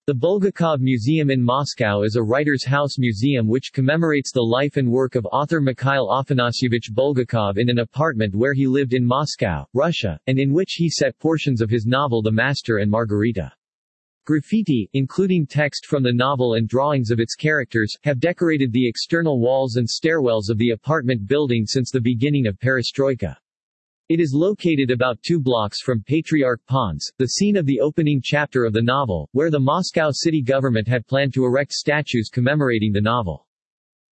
The Bulgakov Museum in Moscow is a writer's house museum which commemorates the life and work of author Mikhail Afanasyevich Bulgakov in an apartment where he lived in Moscow, Russia, and in which he set portions of his novel The Master and Margarita. Graffiti, including text from the novel and drawings of its characters, have decorated the external walls and stairwells of the apartment building since the beginning of Perestroika. It is located about 2 blocks from Patriarch Ponds, the scene of the opening chapter of the novel, where the Moscow city government had planned to erect statues commemorating the novel.